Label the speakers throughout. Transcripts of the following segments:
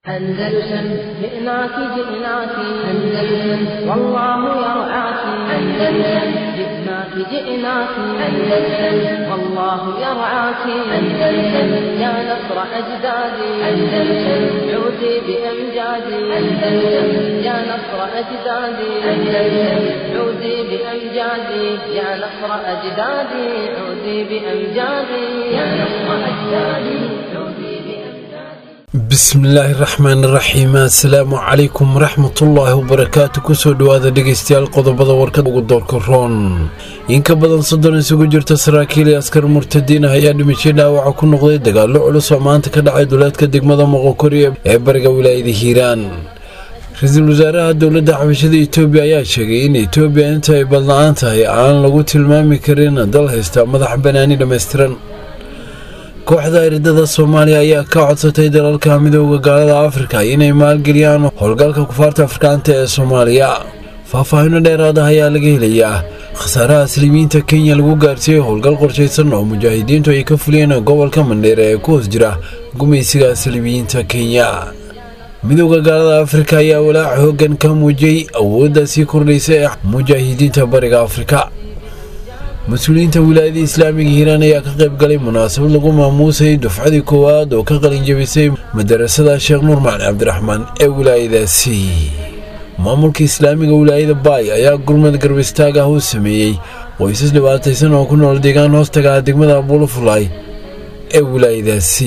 Speaker 1: أندلسن جئناك جئناك أندلسن والله يرعاك أندلسن جئناك جئناك أندلسن والله يرعاك أندلسن يا نصر أجدادي أندلسن عودي بأمجادي أندلسن يا نصر أجدادي أندلسن عودي بأمجادي يا نصر أجدادي عودي بأمجادي يا نصر أجدادي عودي
Speaker 2: بسم الله الرحمن الرحيم السلام عليكم ورحمة الله وبركاته كسو دوادا دقيستيال قضبضا وركد وقدور كرون إنك بدن صدر نسوق جرت سراكيلي أسكر مرتدين هيا دمشينا وعكو نغضي دقال لعلوس ومانتا كدعي دولات كدق مدى مغوكوريا عبرق ولايد هيران رئيس الوزراء دولة حبشة إثيوبيا ayaa sheegay in Ethiopia inta ay ballaan tahay aan lagu tilmaami karin dal haysta madax banaani dhameystiran kooxda iridada Soomaaliya ayaa ka codsatay dalalka midowga gaalada Afrika inay maalgeliyaan howlgalka kufaarta Afrikaanta ee Soomaaliya faahfaahin dheeraad ah ayaa laga helayaa khasaaraha Muslimiinta Kenya lagu gaarsiiyay howlgal qorsheysan oo mujaahidiintu ay ka fuliyeen gobolka Mandheera ee ku hoos jira gumeysiga Muslimiinta Kenya midowga gaalada Afrika ayaa walaac hoggan ka muujiyay awoodda sii kordhaysa ee mujaahidiinta bariga Afrika مسؤولينta wilaayada islaamiga Hiiraan ayaa ka qayb galay munaasabad lagu maamuusay dufcadii koowaad oo ka qalin jabisay madrasada Sheekh Nuur Macalin Cabdiraxmaan ee wilaayadaasi maamulka islaamiga wilaayada Baay ayaa gurmad garab istaag ah u sameeyay qoysas dhibaataysan oo ku nool deegaan hoostaga degmada Buulafulay ee wilaayadaasi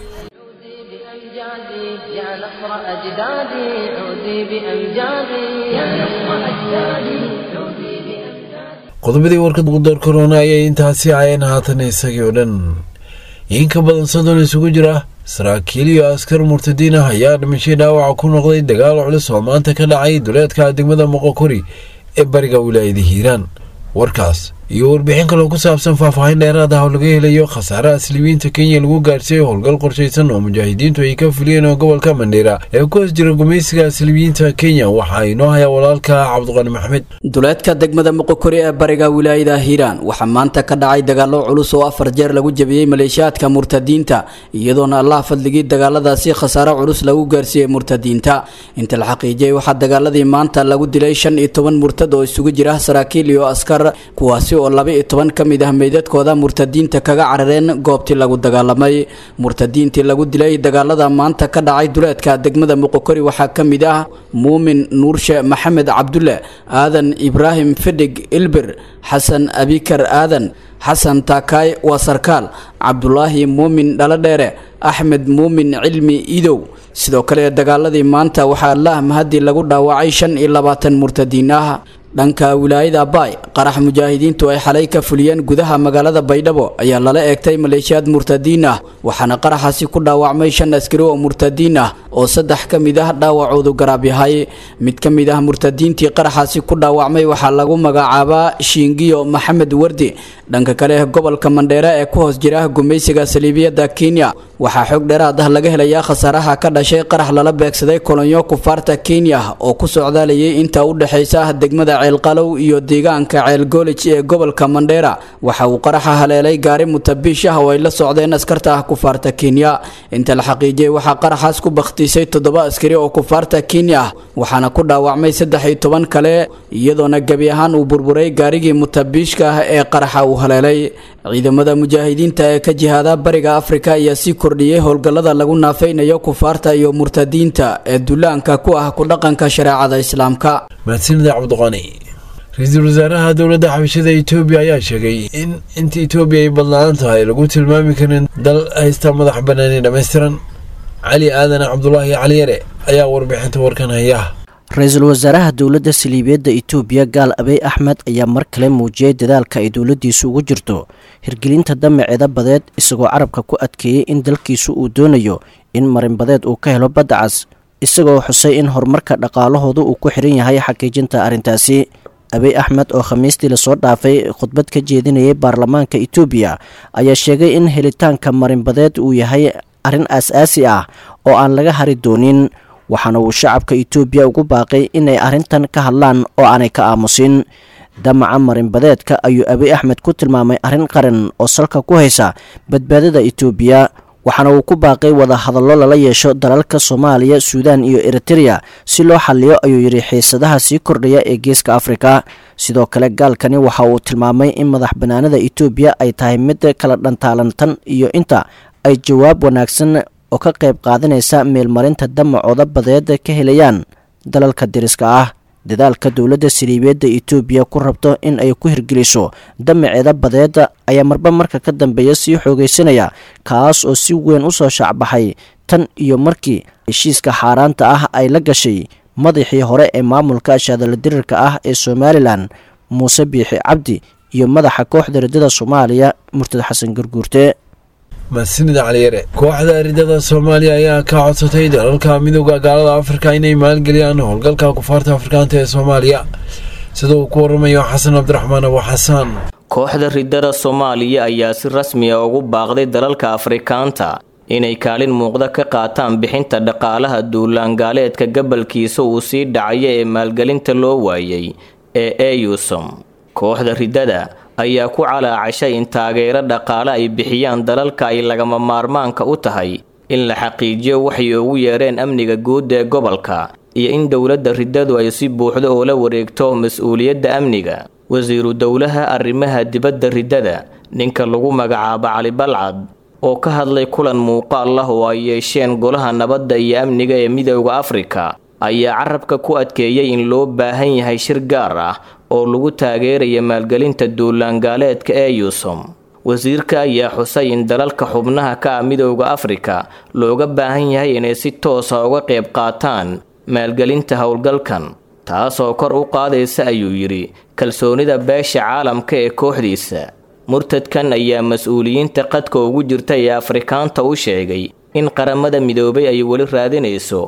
Speaker 1: يا نصر أجدادي عودي بأمجادي يا نصر أجدادي عودي
Speaker 2: qodobadii warkad qudar corona ayay intaasi ayeen haatan isagii oo dhan in ka badan 30 isugu jira saraakiil iyo askar murtadiin ah ayaa dhimashay dhaawac ku noqday dagaal culus oo maanta ka dhacay duleedka degmada Moqokori ee bariga wilaayada Hiiraan warkaas iyo warbixin kale oo ku saabsan faahfaahin dheeraad ah oo laga helayo khasaaraha Muslimiinta Kenya lagu gaarsiiyay howlgal qorsheysan oo mujaahidiintu ay ka fuliyeen gobolka Mandheera ee ku hoos jira gumeysiga Muslimiinta Kenya waxa inoo haya walaalka Cabduqani Maxmed
Speaker 3: duleedka degmada Moqokori ee bariga wilaayada Hiiraan waxa maanta ka dhacay dagaalo culus oo 4 jeer lagu jabiyay maleeshiyaadka murtadiinta iyadoona Allah fadligii dagaaladaasi khasaaro culus lagu gaarsiiyay murtadiinta inta la xaqiijiyay waxa dagaaladii maanta lagu dilay 15 murtad oo isugu jira saraakiil iyo askar kuwaasi oo 12 kamid ah meedadkooda murtadiinta kaga carareen goobtii lagu dagaalamay murtadiintii lagu dilay dagaalada maanta ka dhacay duleedka degmada Moqokori waxa kamid ah Muumin Nuurshe Maxamed Cabdulle Aadan Ibrahim Fidig Ilbir Xasan Abikar Aadan Xasan Taakay waa sarkaal Cabdullaahi Muumin Dhaladheere Axmed Muumin Cilmi Idow sidoo kale dagaaladii maanta waxa Allah mahadi lagu dhaawacay 25 murtadiin ah dhanka wilaayada Baay qarax mujaahidiintu ay xalay ka fuliyeen gudaha magaalada Baydhabo ayaa lala eegtay maleeshiyad murtadiin ah waxaana qaraxaasi ku dhaawacmay 5 askari oo murtadiin ah oo 3 kamid ah dhaawacoodu garaab yahay mid kamid ah murtadiintii qaraxaasi ku dhaawacmay waxa lagu magacaabaa Shingiyo Maxamed Wardi dhanka kale gobolka Mandheera ee ku hoos jira gumeysiga Saliibiyada Kenya waxa xog dheeraad ah laga helayaa khasaaraha ka dhashay qarax lala beegsaday kolonyo kufaarta Kenya oo ku socdaalayay inta u dhaxaysa degmada Ceelqalow iyo deegaanka Ceelgolij ee gobolka Mandheera waxa uu qaraxa haleelay gaari mutabiish ah oo ay la socdeen askarta kufaarta Kenya inta la xaqiijiyay waxa qaraxaas ku baqtisay 7 askari oo kufaarta Kenya waxaana ku dhaawacmay 13 kale iyadoona gabi ahaan uu burburay gaarigii mutabiishka ah ee qaraxa uu haleelay ciidamada mujaahidiinta ee ka jihada bariga Afrika ayaa si kordhiyay howlgallada lagu naafeynayo kufaarta iyo murtadiinta ee duulaanka ku ah ku dhaqanka shariicada Islaamka
Speaker 2: maadsida Cabduqani Ra'iisul Wasaaraha Dowladda Xabashada Itoobiya ayaa sheegay in inta Itoobiya ay ballaan tahay lagu tilmaami karin dal haysta madax banaani dhameystiran Ali Aadan Cabdullaahi Cali Yare ayaa warbixinta warkan haya
Speaker 4: Ra'iisul Wasaaraha Dowladda Saliibiyada Itoobiya Gaal Abiy Ahmed ayaa mar kale muujiyay dadaalka ay dowladdiisu ugu jirto hirgelinta damaceeda badeed isagoo carabka ku adkeeyay in dalkiisu uu doonayo in marin badeed uu ka helo badda cas isagoo xusay in horumarka dhaqaalahoodu uu ku xiran yahay xaqiijinta arrintaasi Abiy Ahmed oo khamiistii la soo dhaafay khudbad ka jeedinayay baarlamaanka Itoobiya ayaa sheegay in helitaanka marin badeed uu yahay arrin aasaasi ah oo aan laga hari doonin waxaana uu shacabka Itoobiya ugu baaqay inay arrintan ka hadlaan oo aanay ka aamusin damaca marin badeedka ayuu Abiy Ahmed ku tilmaamay arrin qaran oo salka ku haysa badbaadada Itoobiya waxaana uu ku baaqay wada hadallo lala yeesho dalalka Soomaaliya, Suudaan iyo Eritrea si loo xalliyo ayuu yiri xiisadaha sii kordhaya ee Geeska Afrika. sidoo kale gaalkani waxa uu tilmaamay in madax banaanida Itoobiya ay tahay mid kala dhantaalantan iyo inta ay jawaab wanaagsan oo ka qayb qaadanaysa meelmarinta damacooda badeed ka helayaan dalalka deriska ah. dadaalka dowladda Saldhigyada Itoobiya ku rabto in ay ku hirgeliso damaceeda badeed ayaa marba marka ka dambeeya sii xoogeysanaya, kaas oo si weyn u soo shacbaxay tan iyo markii heshiiska xaaraanta ah ay la gashay madaxii hore ee maamulka shaadaladirirka ah ee Somaliland Muuse Biixi Cabdi iyo madaxa kooxda ridada Soomaaliya Murtad Xasan Garguurte.
Speaker 2: mas'uuliyadda caliyare kooxda ridada Soomaaliya ayaa ka codsatay dalalka midowga gaalada Afrika inay maalgeliyaan howlgalka kufaarta Afrikaanta ee Soomaaliya, sida uu ku waramayo Xasan Cabdiraxmaan Abu Xasan.
Speaker 5: kooxda ridada Soomaaliya ayaa si rasmi ah ugu baaqday dalalka Afrikaanta inay kaalin muuqda ka qaataan bixinta dhaqaalaha duulaangaaleedka gobolkiisa uu sii dhacaya ee maalgelinta loo waayay ee EUSOM. kooxda ridada ayaa ku calaacashay in taageero dhaqaale ay bixiyaan dalalka ay lagama maarmaanka u tahay in la xaqiijiyo waxay ugu yeereen amniga guud ee gobolka iyo in dowladda ridadu ay si buuxda oo la wareegto mas'uuliyadda amniga. wasiiru dowlaha arrimaha dibadda ridada ninka lagu magacaabo Cali Balcad oo ka hadlay kulan muuqaal ah oo ay yeesheen golaha nabadda iyo amniga ee midowga Afrika ayaa carabka ku adkeeyay in loo baahan yahay shir gaar ah oo lagu taageerayo maalgelinta duulaangaaleedka EUSOM. wasiirka ayaa xusay in dalalka xubnaha ka ah midowga Afrika looga baahan yahay inay si toos ah uga qayb qaataan maalgelinta howlgalkan, taasoo kor u qaadaysa ayuu yiri kalsoonida beesha caalamka ee kooxdiisa. murtadkan ayaa mas'uuliyiinta qadka ugu jirta ee Afrikaanta u sheegay in qaramada midoobay ay wali raadinayso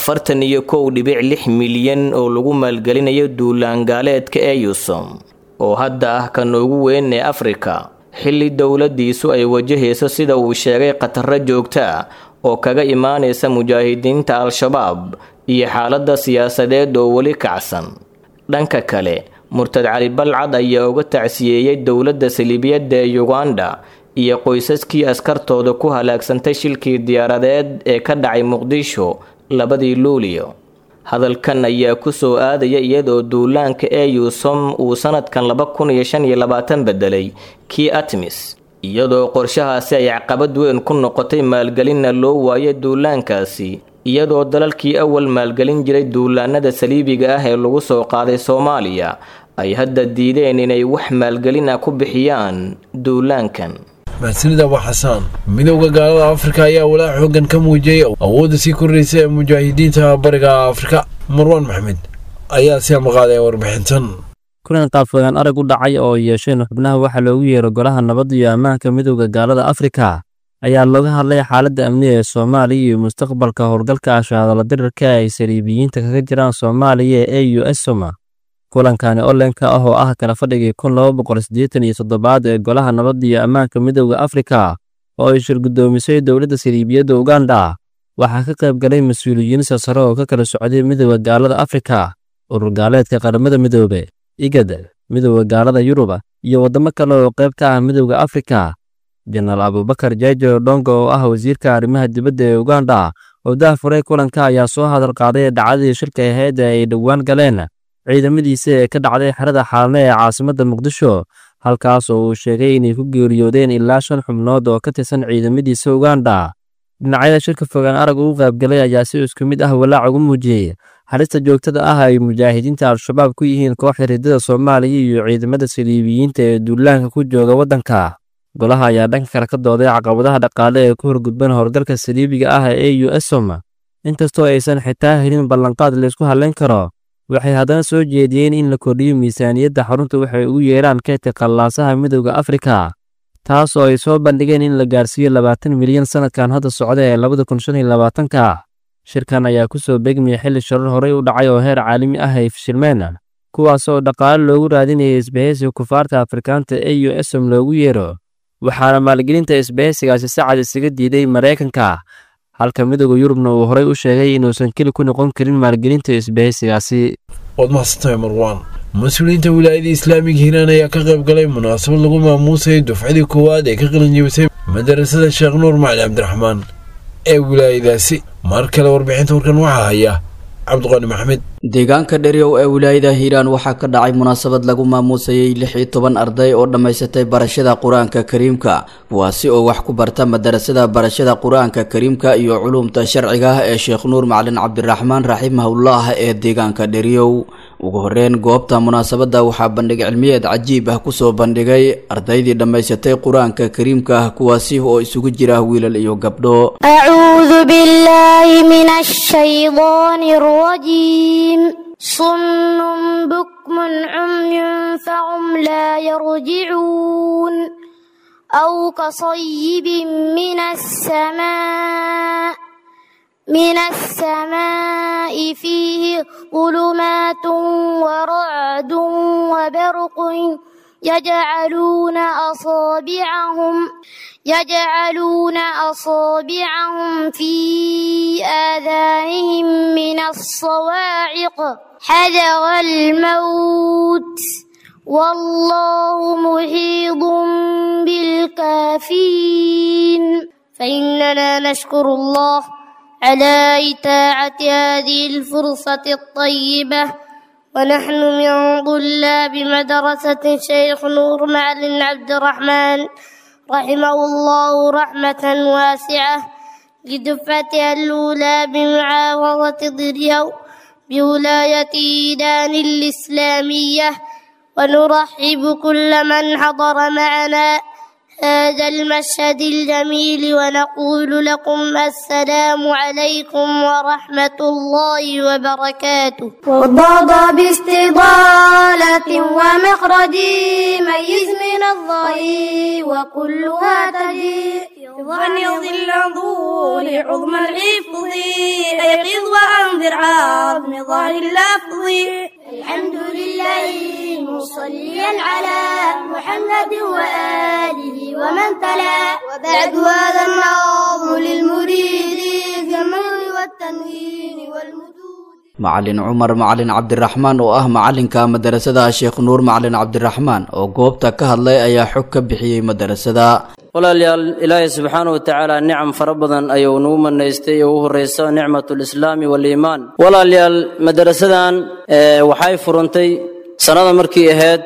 Speaker 5: 41.6 milyan oo lagu maalgelinayo duulaangaaleedka EUSOM oo hadda ah kan ugu weyn ee Afrika, xilli dowladiisu ay wajahayso sida uu sheegay qatarro joogto ah oo kaga imaanaysa mujaahidiinta Al-Shabaab iyo xaaladda siyaasadeed oo wali kacsan. dhanka kale Murtad Cali Balcad ayaa uga tacsiyeeyay dowladda Saldhigyada ee Uganda iyo qoysaskii askartooda ku halaagsantay shilkii diyaaradeed ee ka dhacay Muqdisho 2 Luulyo. hadalkan ayaa ku soo aadaya iyadoo duulaanka EUSOM uu sanadkan 2025 bedelay kii ATMIS, iyadoo qorshahaasi ay caqabad weyn ku noqotay maalgelinna loo waayay duulaankaasi, iyadoo dalalkii awal maalgelin jiray duulaanada saliibiga ah ee lagu soo qaaday Soomaaliya ay hadda diideen inay wax maalgelin ah ku bixiyaan duulaankan.
Speaker 2: mas'uuliyadda Abu Xasan midowga gaalada Afrika ayaa walaac xooggan ka muujiyay awoodda sii kordhaysa ee mujaahidiinta bariga Afrika. Marwan Maxmed ayaa si amaqaaday warbixintan.
Speaker 6: kulan qaabfogaan arag u dhacay oo yeesheen xubnaha waxa loogu yeero golaha nabadda iyo ammaanka midowga gaalada Afrika ayaa looga hadlay xaaladda amniga ee Soomaaliya iyo mustaqbalka howlgalka shaadaladirirka ay Saldhigyada kaga jiraan Soomaaliya ee EUSOM. kulankani online-ka ah oo ah kala fadhigii 1287 ee golaha nabadda iyo ammaanka midowga Afrika oo ay shirgudoomisay dowladda Saldhigyada Uganda waxaa ka qayb galay mas'uuliyiin sare oo ka kala socday midowga gaalada Afrika, urur gaaleedka qaramada midoobay, IGAD, midowga gaalada Yurub iyo wadamo kale oo qayb ka ah midowga Afrika. General Abubakar Jaji Odongo oo ah wasiirka arrimaha dibadda ee Uganda oo daahfuray kulanka ayaa soo hadal qaaday dhacdadii shirka ahayd ee ay dhawaan galeen ciidamadiisa ee ka dhacday xerada Xaalne ee caasimadda Muqdisho, halkaas oo uu sheegay inay ku geeriyoodeen ilaa 5 xubnood oo ka tirsan ciidamadiisa Uganda. dhinacyada shirka fogaan arag ugu qaybgalay ayaa si isku mid ah walaac ugu muujiyay halista joogtada ah ay mujaahidiinta Al-Shabaab ku yihiin kooxda ridada Soomaaliya iyo ciidamada Saldhigyada ee duulaanka ku jooga wadanka. golaha ayaa dhanka kale ka dooday caqabadaha dhaqaale ee ku horgudban howlgalka Saldhigga ah ee EUSOM. inkastoo aysan xitaa helin ballanqaad la isku haleyn karo, waxay haddana soo jeediyeen in la kordhiyo miisaaniyadda xarunta waxay ugu yeeraan kaydka qallaasaha midowga Afrika, taas oo ay soo bandhigeen in la gaarsiiyo 20 milyan sanadkan hadda socda ee 2025. shirkan ayaa ku soo beegmiyay xilli shirar horey u dhacay oo heer caalami ah ay fashilmeen, kuwaas oo dhaqaale loogu raadinayay isbahaysiga kufaarta Afrikaanta ee EUSOM loogu yeero, waxaana maalgelinta isbahaysigaasi si cad isaga diiday Mareykanka, halka midowga Yurubna uu horey u sheegay inuusan keli ku noqon karin maalgelinta isbahaysigaasi.
Speaker 2: waad mahadsantahay Marwan. mas'uuliyiinta wilaayada Islaamiga Hiiraan ayaa ka qayb galay munaasabad lagu maamuusay dufcadii koowaad ee ka qalin jebisay madarasada sheekh nuur macalin cabdiraxmaan ee wilaayadaasi. mar kale warbixinta warkan waxaa haya cabdiqaani maxamed.
Speaker 3: deegaanka dheryow ee wilaayada hiiraan waxaa ka dhacay munaasabad lagu maamuusayay 16 arday oo dhammaysatay barashada qur-aanka kariimka, kuwaasi oo wax ku barta madarasada barashada qur-aanka kariimka iyo culuumta sharciga ah ee sheekh nuur macalin cabdiraxmaan raximahullah ee deegaanka dheryow. ugu horeyn goobta munaasabada waxaa bandhig cilmiyeed cajiib ah kusoo bandhigay ardaydii dhammaysatay qur-aanka kariimka ah, kuwaasi oo isugu jira wiilal iyo gabdho.
Speaker 7: أعوذ بالله من الشيطان الرجيم صم بكم عمي فهم لا يرجعون أو كصيب من السماء فيه ظلمات ورعد وبرق يجعلون أصابعهم في آذانهم من الصواعق حذر الموت والله محيط بالكافرين فإننا نشكر الله على إتاعة هذه الفرصة الطيبة ونحن من طلاب مدرسة شيخ نور معلم عبد الرحمن رحمه الله رحمة واسعة لدفعتها الأولى بمعاوضة ضريو بولاية إيدان الإسلامية ونرحب كل من حضر معنا هذا المشهد الجميل ونقول لكم السلام عليكم ورحمة الله وبركاته. وضاد باستضالة ومخرج ميز من الظهير وكلها تجيء ظن ظل ظهور عظم الحفظ أيقظ وأنذر عظم ظهر اللفظ. الحمد لله مصليا على محمد وآله ومن تلا وبعد هذا النظم للمريد في المنع والتنوين والمدود.
Speaker 3: macalin cumar macalin cabdiraxmaan oo ah macalinka madarasada sheekh nuur macalin cabdiraxmaan oo goobta ka hadlay ayaa xog ka bixiyey madarasada.
Speaker 8: walaalayaal ilaahay subxaanahu watacaala nicam fara badan ayuu nagu manaystay oo u horeysa nicmatlislaami waliimaan. walaalayaal madarasadan waxay furantay sanada markii ahayd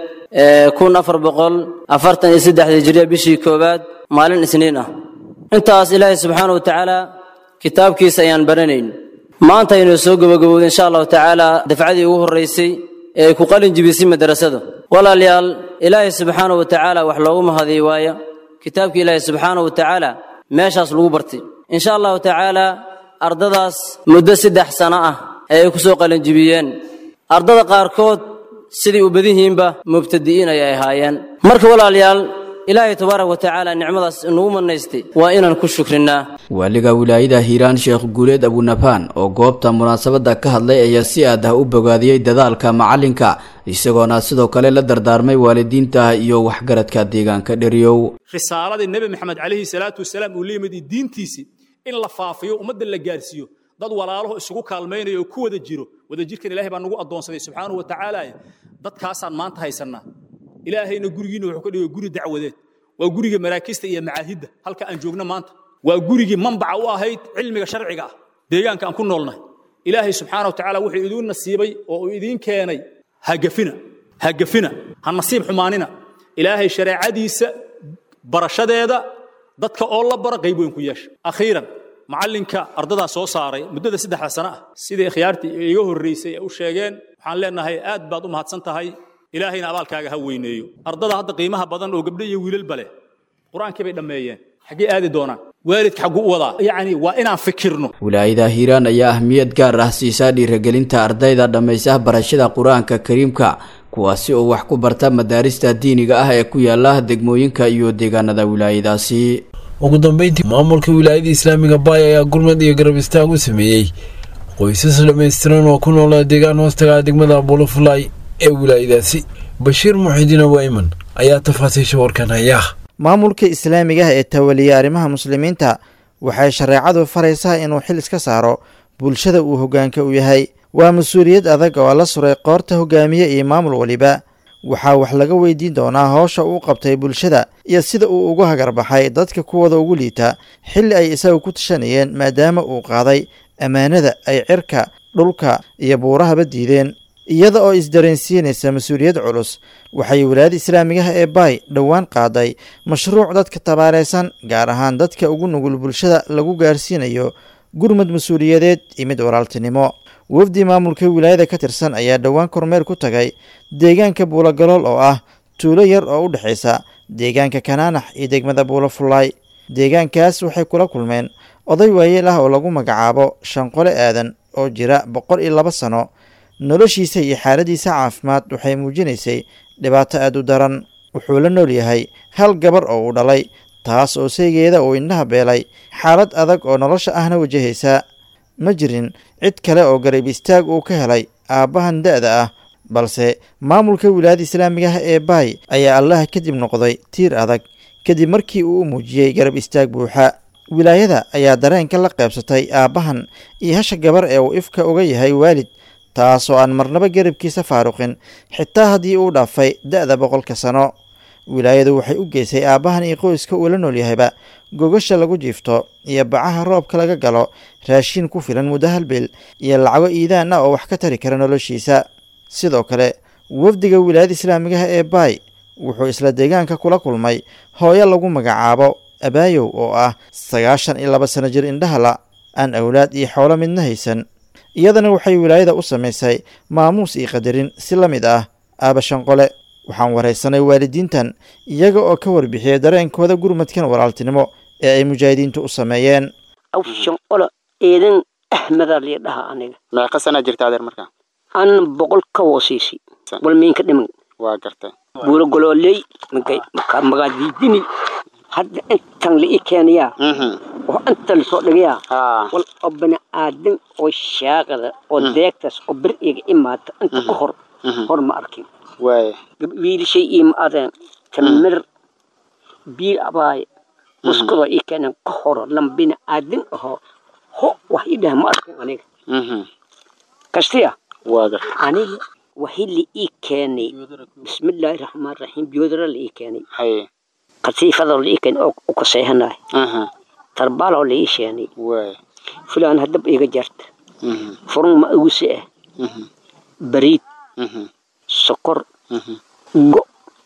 Speaker 8: 1443 hijriya bishii koowaad maalin isniin ah. intaas ilaahay subxaanahu watacaala kitaabkiisa ayaan baranayn. maanta aynu soo gabagabowday insha allahu tacaala dafcadii ugu horeysay ee ku qalin jibisay madarasada. walaalayaal ilaahay subxaanahu watacaala wax loogu mahadiyo waaya kitaabka ilaahay subxaanahu watacaala meeshaas lagu bartay. insha allahu tacaala ardadaas muddo 3 sano ah ayay ku soo qalin jibiyeen. ardada qaarkood sidii u badihiinba mubtadi'iin ay ahaayeen. marka walaalayaal ilaahay tabaaraka wa tacaala nicmadaas inuu manaystay waa inaan ku shukrinaa.
Speaker 3: waaliga wilaayada hiiraan sheekh guuleed abunafaan oo goobta munaasabada ka hadlay ayaa si aad ah u bogaadiyey dadaalka macalinka, isagoona sidoo kale la dardaarmay waalidiinta iyo waxgaradka deegaanka dheryow.
Speaker 9: risaaladii nabi maxamed calayhi salaatu wasalaam uu leeyahay diintiisi in la faafiyo ummadda la gaarsiiyo dad walaalaho isugu kaalmeynaya oo ku wada jiro wadajirkan ilaahay baa nagu adoonsaday subxaanahu wa tacaala. dadkaasaan maanta haysanaa. ilaahayna gurigiina wuxuu ka dhigay guri dacwadeed, waa guriga maraakista iyo macaahidda halka aan joogno maanta, waa gurigii manbaca u ahayd cilmiga sharciga ah deegaanka aan ku noolnahay. ilaahay subxaanahu wa tacaala wuxuu idiin nasiibay oo uu idiin keenay hagafina ha nasiib xumaanina. ilaahay shareecadiisa barashadeeda dadka oo la bara qayb weyn ku yeesha. akhiiran macalinka ardadaa soo saaray muddada 3 sano ah sidii khiyaartii iga horeysay u sheegeen, waxaan leenahay aad baad u mahadsan tahay. ilaahayna abaalkaaga ha weyneeyo. ardada hadda qiimaha badan oo gabdho iyo wiilal bale quraanka bay dhameeyeen, xagee aadi doonaan, waalidka xagu u wadaa, yaani waa inaan fikirno.
Speaker 3: wilaayada hiiraan ayaa ahmiyad gaar ah siisaa dhiirigelinta ardayda dhammaysa barashada qur-aanka kariimka, kuwaasi oo wax ku barta madaarista diiniga ah ee ku yaala degmooyinka iyo deegaanada wilaayadaasi.
Speaker 2: ugu dambeyntii maamulka wilaayada islaamiga baay ayaa gurmad iyo garab istaag u sameeyey qoysas dhammaystiran oo ku nool deegaan hoostaga degmada Bulufulay ee wilaayadaasi. bashiir muxidiin wayman ayaa tafaasiisha warkan haya.
Speaker 10: maamulka islaamiga ee tawaliya arrimaha muslimiinta waxay shareecadu faraysaa inuu xil iska saaro bulshada uu hogaanka u yahay. waa mas-uuliyad adag oo la suray qoorta hogaamiye iyo maamul waliba. waxaa wax laga weydiin doonaa howsha uu qabtay bulshada iyo sida uu uga hagarbaxay dadka kuwada ugu liita xilli ay isaga ku tashanayeen maadaama uu qaaday ammaanada ay cirka dhulka iyo buurahaba diideen iyada oo isdareensiinaysa mas-uuliyad culus waxay wilaayada islaamigaha ee baay dhowaan qaaday mashruuc dadka tabaareysan gaar ahaan dadka ugu nugul bulshada lagu gaarsiinayo gurmad mas-uuliyadeed iyo mid walaaltinimo wafdi maamulka wilaayada ka tirsan ayaa dhowaan kormeer ku tagay deegaanka buulagalool oo ah tuulo yar oo u dhexaysa deegaanka kanaanax iyo degmada buulo fullaay deegaankaas waxay kula kulmeen oday waayeel ah oo lagu magacaabo Shanqole Aadan oo jira 102 sano noloshiisa iyo xaaladiisa caafimaad waxay muujinaysay dhibaato aad u daran wuxuu la nool yahay hal gabar oo uu dhalay taas oo saygeeda uu indhaha beelay xaalad adag oo nolosha ahna wajahaysa ma jirin cid kale oo garab istaag uu ka helay aabbahan da'da ah balse maamulka wilaayada islaamiga ah ee baay ayaa allah kadib noqday tiir adag kadib markii uu u muujiyey garab istaag buuxa wilaayada ayaa dareenka la qaybsatay aabbahan iyo hasha gabar ee uu ifka uga yahay waalid taasoo aan marnaba garabkiisa faaruqin xitaa haddii uu dhaafay da'da 100 sano wilaayadu waxay u geysay aabbahan iyo qoyska uu la nool yahayba gogasha lagu jiifto iyo bacaha roobka laga galo raashin ku filan muddo hal bil iyo lacago iidaan ah oo wax ka tari kara noloshiisa sidoo kale wafdiga wilaayada islaamiga ah ee baay wuxuu isla deegaanka kula kulmay hooyo lagu magacaabo abaayow oo ah 92 sano jir indhahala aan awlaad iyo xoolo midna haysan iyadana waxay wilaayada u samaysay maamuus iyo qadarin si la mid ah aaba Shanqole waxaan wareysanay waalidiintan iyaga oo ka warbixiyay dareenkooda gurmadkan walaaltinimo ee ay mujaahidiintu u sameeyeen
Speaker 11: Shanqole eedan Ahmed Ali dhaha aniga
Speaker 12: ma qasana jirta adeer marka
Speaker 11: an 100 ka wasiisi wal miin ka dhiman
Speaker 12: waa gartay
Speaker 11: buuro gololey magaadiidini hadda intan la keenaya oo inta la soo dhigaya wal abna aadan oo shaaqada oo deegtas oo bir iga imaata inta ka hor ma arkin
Speaker 12: way
Speaker 11: wiil shay im adan tamir bil abay muskuda i keenan ka hor lambina aadan ho wax ida ma arkin aniga kastiya
Speaker 12: waaga
Speaker 11: aniga وحيلي إيكاني بسم الله الرحمن الرحيم بيودر الإيكاني
Speaker 12: هاي
Speaker 11: قصيفة الإيكاني أو كسيهنا تربالة ليش يعني فلان هدب إيجا جرت فرن ما أوسئ بريد سكر جو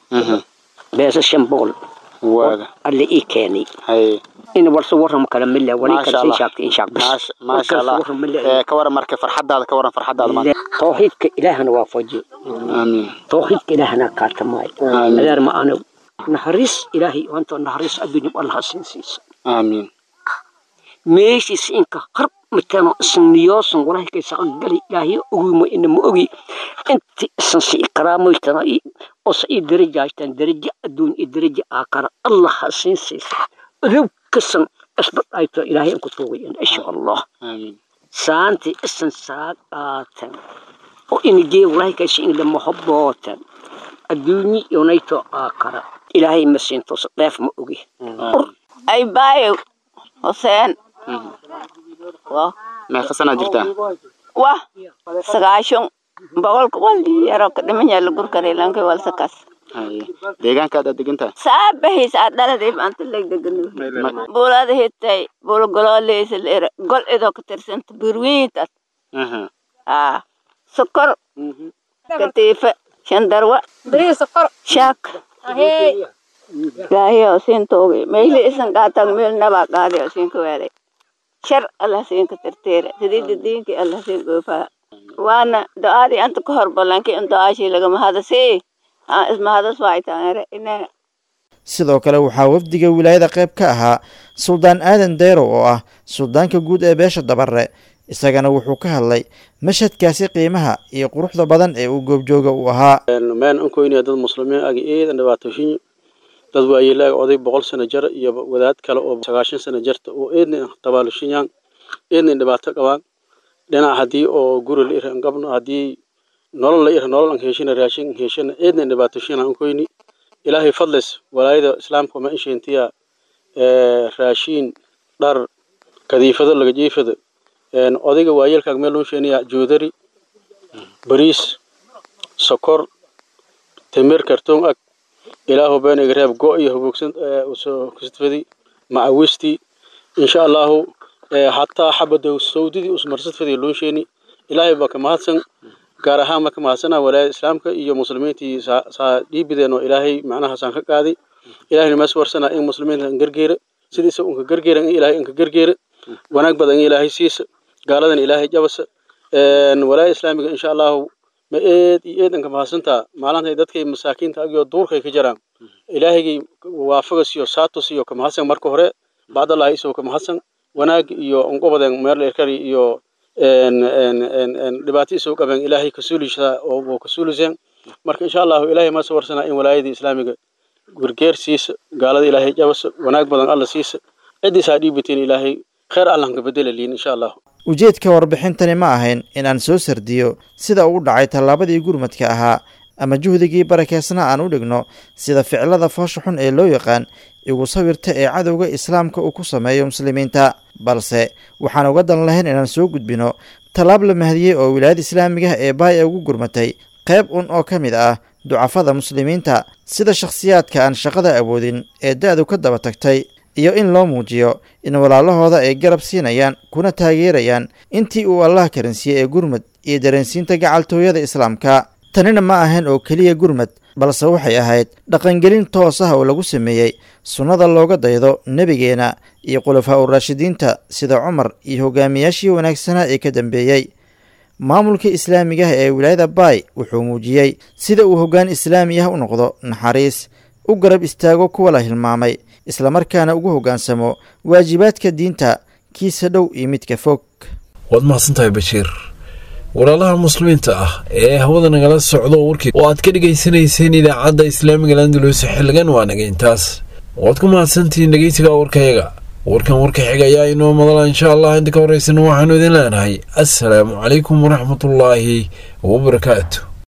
Speaker 11: بس الشمبول اللي إيكاني
Speaker 12: هاي
Speaker 11: إن ورصورهم كلام الله ولي كان شاك إن شاك بس
Speaker 12: ما شاء الله كورا مركب فرحة هذا كورا فرحة هذا
Speaker 11: توحيدك إلهنا وافجي
Speaker 12: آمين
Speaker 11: توحيدك إلهنا كاتماي أدار ما أنا نهرس إلهي وأنت نهرس الدنيا والله سنسيس
Speaker 12: آمين
Speaker 11: ماشي سينك قرب متنا سنياس ولا هيك سأقول إلهي أقول إن مؤجي أنت سنسي كرامة تناي أصعد درجة درجة الدنيا درجة آخر الله سنسيس ذو كسن أثبت آية إلهي أنك توي إن شاء الله
Speaker 12: آمين
Speaker 11: سانتي إسن ساقات وإن جي والله كشيء لما حبوت الدنيا يونيتو آخر إلهي مسين تصدف مؤجي
Speaker 13: أي بايو حسين
Speaker 12: ما خسنا جرتا
Speaker 13: واه سقاشون بقول كقول يروك دمني على الجركري لانك والسكاس
Speaker 12: deegaan ka deeganta
Speaker 13: saabahay saadala deeb anta leg degan boolada heetay bool gololeysa leer gol edo ka tirsan burwiinta sokor katifa shandarwa bari sokor shak gaayo sentooge meeli isan qaatan meel naba qaadi sin ku weeray shar allah sin ka tirteera sidii diinki allah sin goofa waana daadi anta ka hor balanki anta aashi laga mahadasi
Speaker 10: sidoo kale waxaa wafdiga wilaayada qayb ka ahaa suldaan aadan deyro oo ah suldaanka guud ee beesha dabare isagana wuxuu ka hadlay mashadkaasi qiimaha iyo quruxda badan ee uu goobjooga u ahaa
Speaker 14: meen ankoynaya dad muslimiin agi eedan dhibaatooyin dad waayeelaa oday 100 sano jar iyo wadaad kale oo 90 sano jarta oo eedna tabaalushiyan eedna dhibaato qabaan dhinaca hadii oo guri la iran qabno hadii nolol aan heshina raashin heshina eedna dhibaatooyin aan koyni ilaahay fadlis walaayada islaamka ma insheentiya raashin dhar kadiifada laga jiifada odayga waayeelka meel loo sheeniya joodari bariis sokor timir kartoon ag ilaahu been igreeb go iyo hubugsan usoo kustfadi macawisti insha allahu hataa xabada saudidii usmarsad fadi loosheeni ilaahay baa ka mahadsan gaar ahaan marka mahadsana walaayada islaamka iyo muslimiintii saa dhiibideen oo ilaahay macnaha saan ka qaaday ilaahayna mas warsana in muslimiinta gargeera sidiisa unka gargeera in ilaahay inka gargeera wanaag badan in ilaahay siisa gaaladan ilaahay jabasa walaayada islaamiga insha allahu ma eed inka mahadsantaa maalinta dadkay masaakiinta agyo duurkay ka jiraan ilaahaygi waafagas iyo saatus iyo ka mahadsan marka hore baadallahi isoo ka mahadsan wanaag iyo unqobadan meel erkari iyo dhibaato isoo qabeen ilaahay ka suulisha oo ka suuliseen marka insha allahu ilaahay ma soo warsana in walaayada islaamiga gargeer siisa gaalada ilaahay jabasa wanaag badan alla siisa cidiisaa dhiibateen ilaahay khayr allan ka bedela liin insha allahu
Speaker 10: ujeedka warbixintani ma ahayn in aan soo sardiyo sida uu dhacay tallaabadii gurmadka ahaa ama juhdigii barakeysna aan u dhigno sida ficilada foosha xun ee loo yaqaan igu sawirta ee cadowga islaamka uu ku sameeyo muslimiinta balse waxaan uga dan lahayn inaan soo gudbino tallaab la mahadiyey oo wilaayada islaamiga ee baay ay ugu gurmatay qayb un oo ka mid ah ducafada muslimiinta sida shakhsiyaadka aan shaqada awoodin ee da-du ka daba tagtay iyo in loo muujiyo in walaalahooda ay garab siinayaan kuna taageerayaan intii uu allah karansiiyey ee gurmad iyo dareensiinta gacaltooyada islaamka tanina ma ahayn oo keliya gurmad balse waxay ahayd dhaqangelin toos ah oo lagu sameeyey sunnada looga daydo nebigeena iyo khulafaa uraashidiinta sida cumar iyo hogaamiyaashii wanaagsanaa ee ka dambeeyey maamulka islaamiga ah ee wilaayada baay wuxuu muujiyey sida uu hoggaan islaami ah u noqdo naxariis u garab istaago kuwa la hilmaamay islamarkaana ugu hoggaansamo waajibaadka diinta kiisa dhow iyo midka fog
Speaker 2: waad mahadsantahay bashiir walaalaha muslimiinta ah ee hawada nagala socdo warkii oo aad ka dhegaysanayseen idaacadda islaamiga landulus xilligan waa naga intaas waad ku mahadsantihiin dhegeysiga warkayaga warkan warka xiga ayaa inoo madala insha allah inta ka horeysana waxaanu idin leenahay assalaamu calaykum waraxmatullaahi wabarakaatu